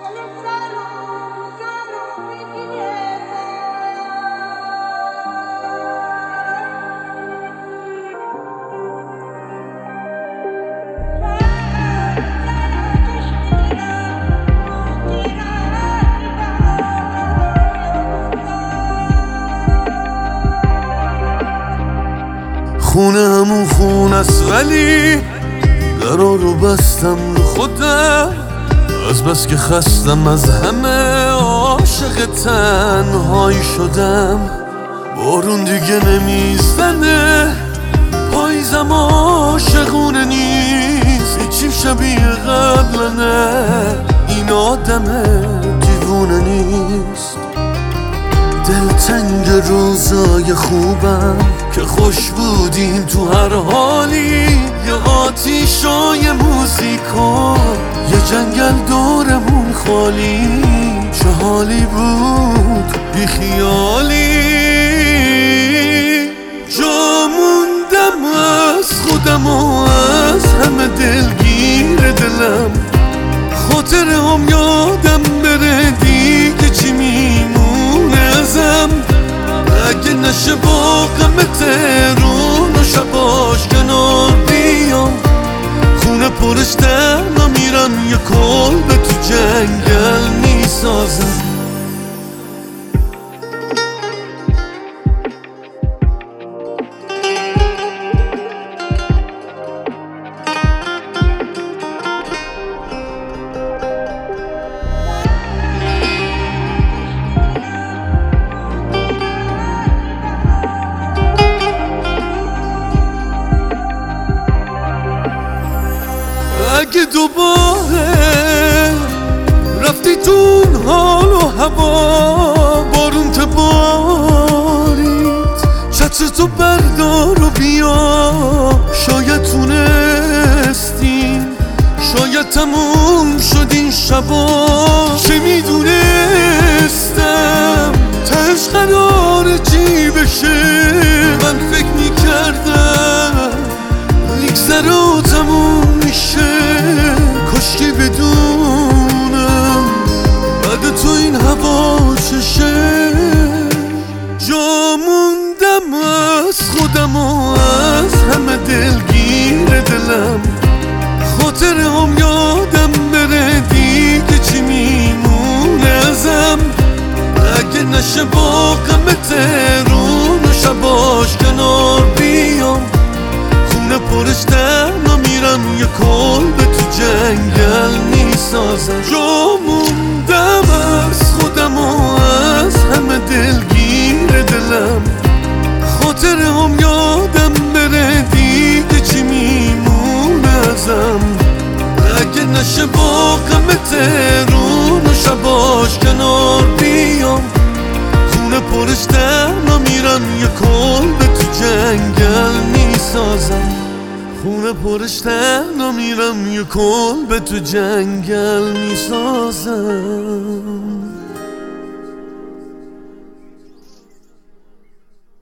خونه همون خونه است ولی درا رو بستم رو خودم، از بس که خستم از همه عاشق تنهایی شدم. بارون دیگه نمیزنه، پاییزم عاشقونه نیست، هیچیم شبیه قبلنه، این آدم دیوونه نیست. دلتنگ روزای خوبم که خوش بودیم تو هر حالی، یه آتیشای موزیکا، یه جنگل دورمون خالی، چه حالی بود بی خیالی. جا موندم از خودم و از همه دلگیر دلم، خاطره هم یادم بره دیگه چی میمونه ازم. اگه نشه با غم تهرون و شباش کنار بیام، خونه پرش تنها میرم، یه کلبه تو جنگل میسازم. اگه دوباره رفتی تو حال و هوا، بارون تبارید، چتر تو بردار و بیا، شاید تونستیم، شاید تموم شد این شبا. چه میدونستم تهش قراره چی بشه، من فکر میکردم میگذره و تموم میشه، کاشکی بدونم بعد تو این هوا چشه. جا موندم از خودم و از همه دلگیر دلم، خاطره هم یادم بره دیگه چی میمونه ازم. اگه نشه با غم تهرون و شباش کنار بیام، خونه پرش تنها میرم، یه کلبه تو جنگل میسازم. جا موندم از خودم و از همه دلگیر دلم، خاطره هم یادم بره دیگه چی میمونه ازم. اگه نشه با غم تهرون و شباش کنار بیام، خونه پرش تنها میرم، یه کلبه تو جنگل میسازم. خونه پرش تنها میرم، یه کلبه تو جنگل میسازم.